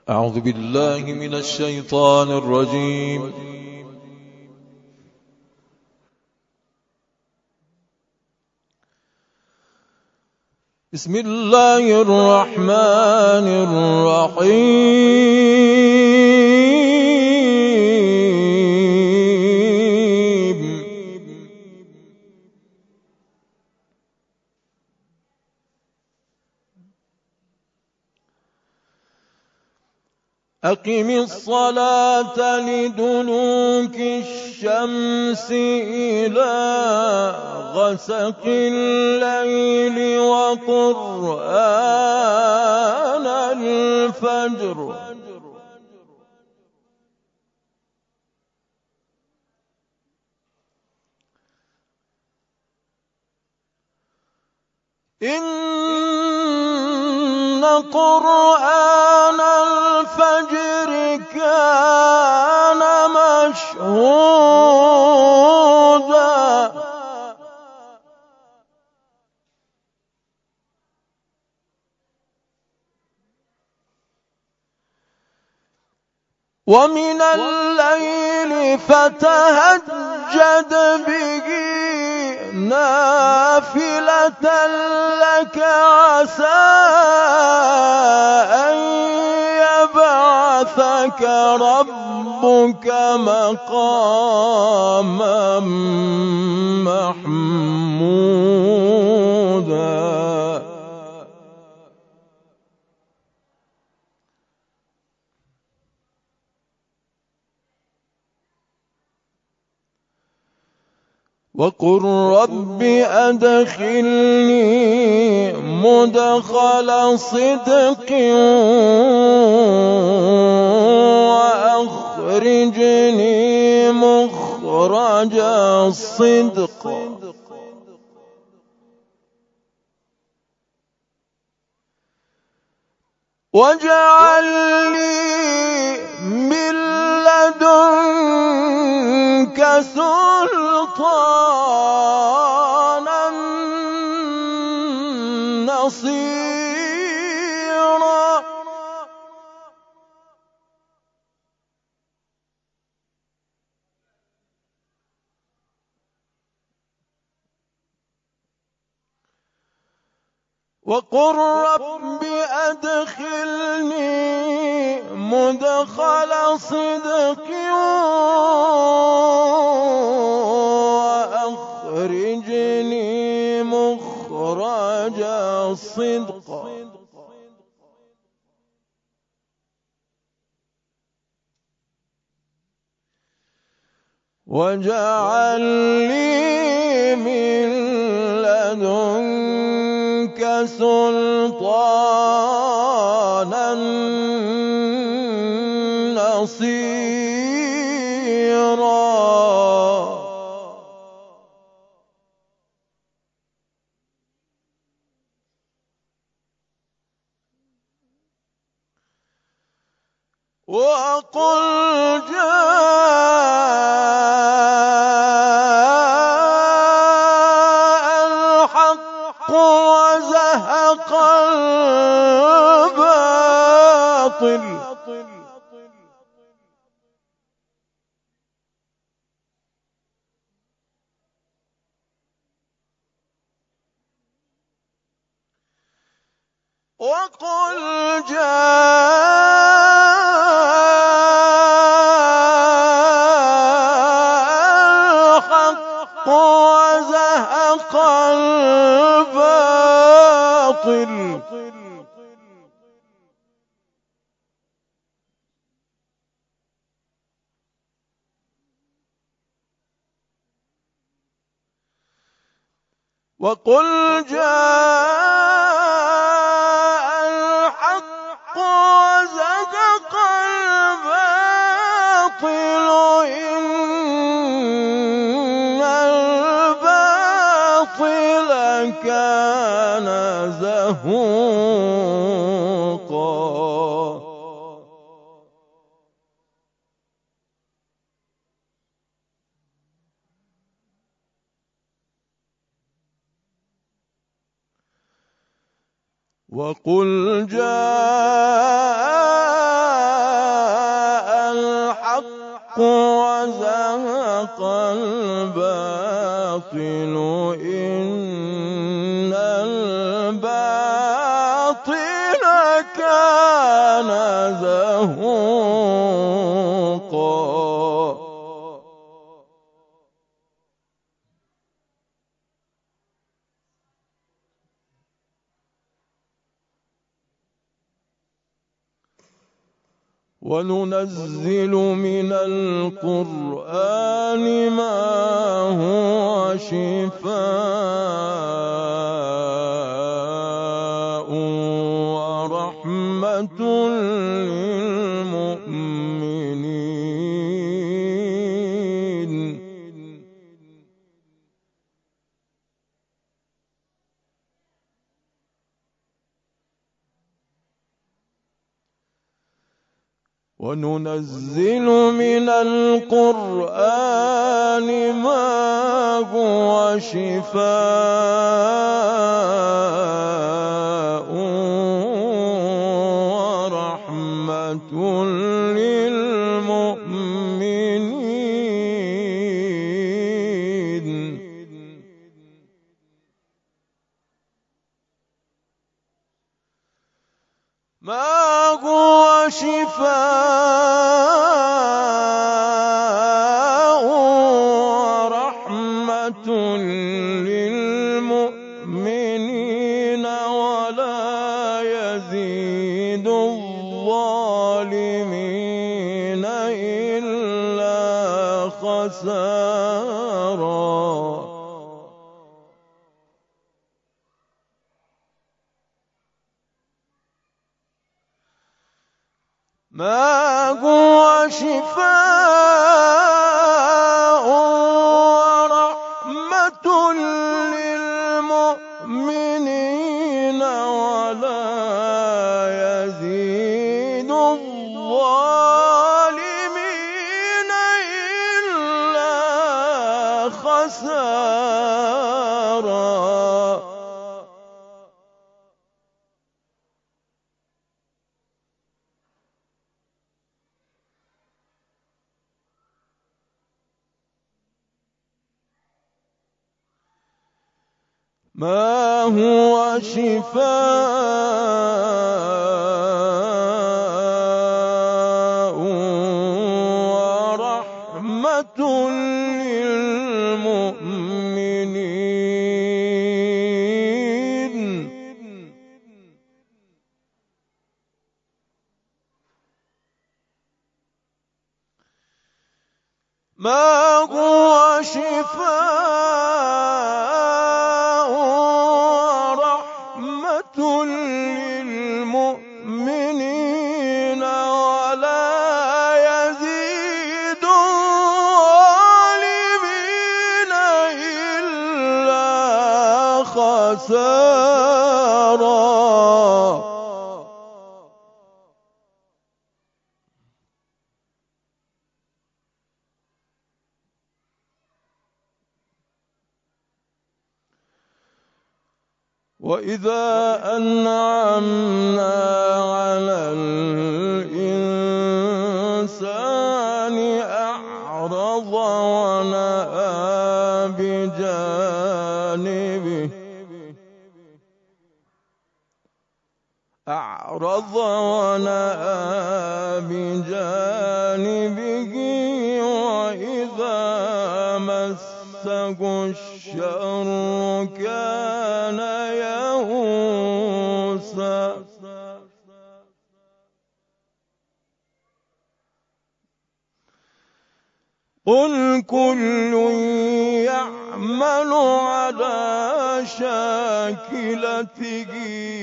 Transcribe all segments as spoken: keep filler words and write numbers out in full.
أعوذ بالله من الشيطان الرجيم. بسم الله الرحمن الرحيم. أقم الصلاة لدلوك الشمس إلى غسق الليل وقرآن الفجر إن قرآن الفجر كان مشهودا ومن الليل فتهجد به نافلة لك عسى أن يبعثك ربك مقاما محمودا. وقل رب أدخلني مدخل صدق وأخرجني مخرج صدق واجعل لي من لدنك سلطانا نصيرا. وقل رب أدخلني مدخل صدق وأخرجني مخرج صدق واجعل لي من لدنك سلطانا نصيرا. وقل جاء الحق وزهق الباطل وقل جاء الحق وزهق الباطل وقل جاء الحق وزهق الباطل إن الباطل كان زهوقا. وقل جاء إن الباطل كان زهوقا وننزل من القرآن ما هو شفاء ورحمة للمؤمنين وننزل من القرآن ما هو شفاء ورحمة للمؤمنين ما هو شفاء ورحمة للمؤمنين ولا يزيد الظالمين إلا خسارا ما هو شفاء ورحمة للمؤمنين ولا يزيد الظالمين إلا خسارا ما هو شفاء ورحمة للمؤمنين ما هو شفاء ورحمة للمؤمنين ولا يزيد الظالمين إلا خسارا وإذا أنعمنا على الإنسان أعرض ونأى بجانبه أعرض ونأى بجانبه وإذا مسه الشر كان يئوسا قل كل يعمل على شاكلته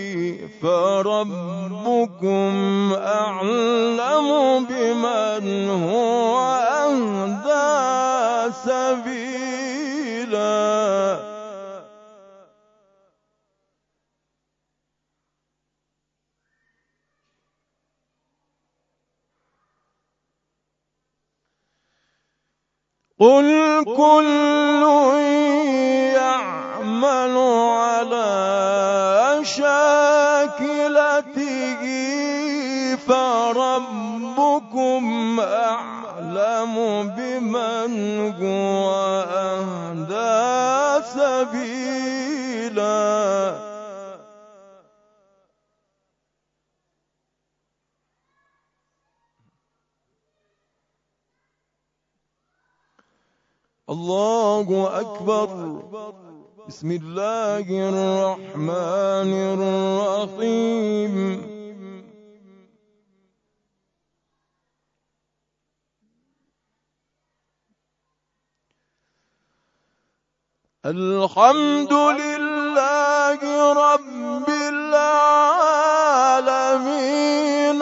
فربكم أعلم بمن هو أهدى سبيلا قل كل يعمل على شاكلته فربكم أعلم بمن هو أهدى سبيلا. الله أكبر. بسم الله الرحمن الرحيم. الحمد لله رب العالمين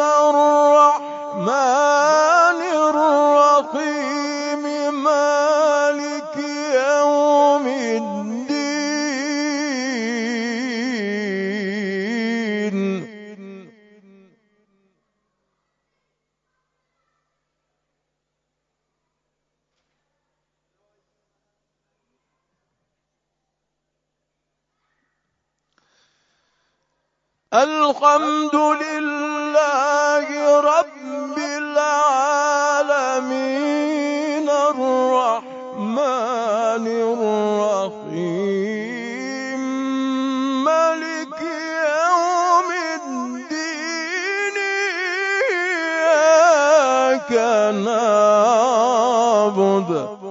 الرحمن الرحيم مالك يوم الدين. الحمد لله رب العالمين الرحمن الرحيم مالك يوم الدين. إياك نعبد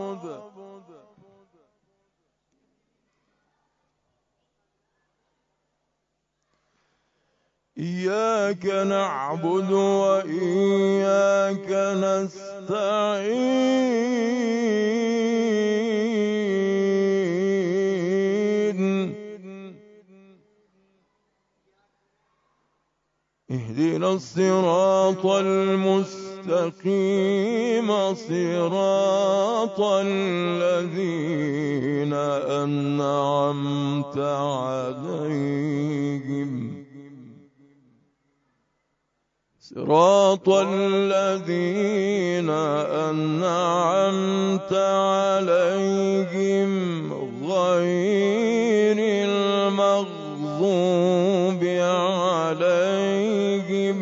إياك نعبد وإياك نستعين. اهدنا الصراط المستقيم صراط الذين أنعمت عليهم صراط الذين أنعمت عليهم غير المغضوب عليهم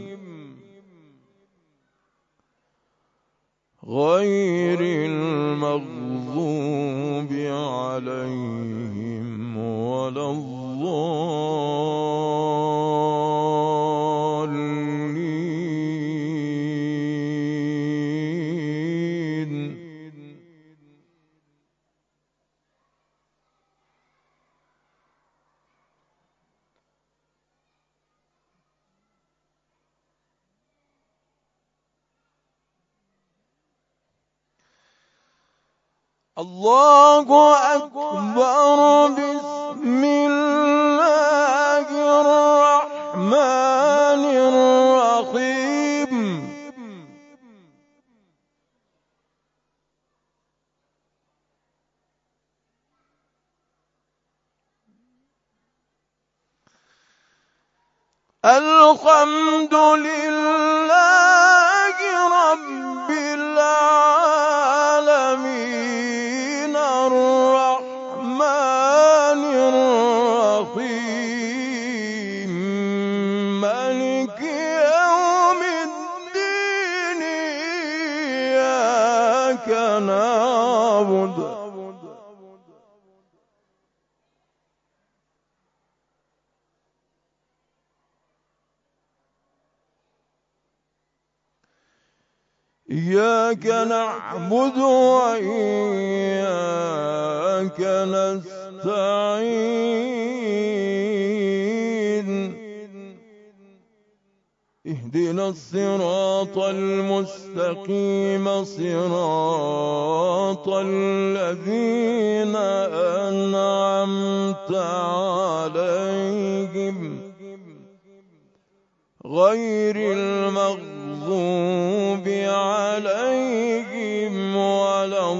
غير المغضوب عليهم ولا الضالين. الله أكبر. بسم الله الرحمن الرحيم. الحمد لله رب العالمين الرحمن الرحيم مالك يوم الدين. إياك نعبد إياك نعبد وإياك نستعين. اهدنا الصراط المستقيم صراط الذين أنعمت عليهم غير المغضوب عليهم ولا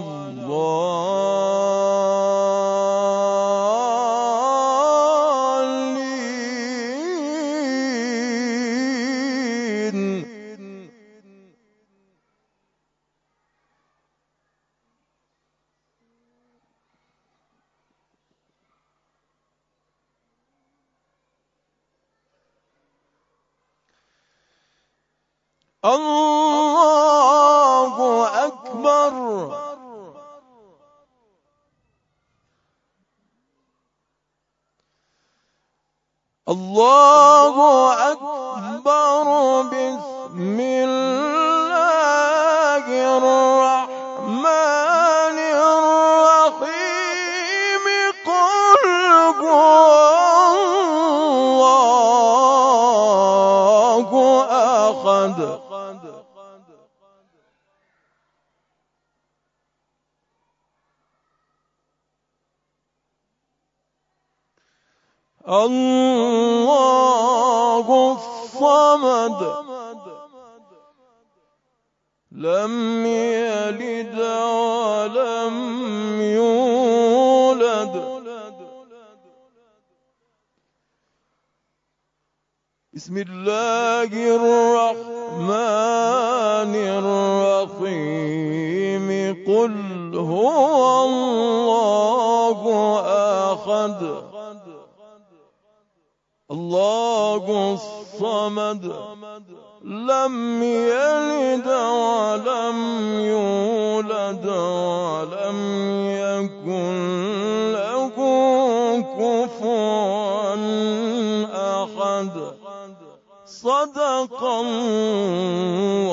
الضالين. الله أكبر. الله أكبر. بسم الله الرحمن الرحيم. قل هو الله أحد. الله الصمد. لم يلد ولم يولد. بسم الله الرحمن الرحيم. قل هو الله أحد. الله الصمد. لم يلد ولم يولد ولم يكن له كفوا أحد. صدق الله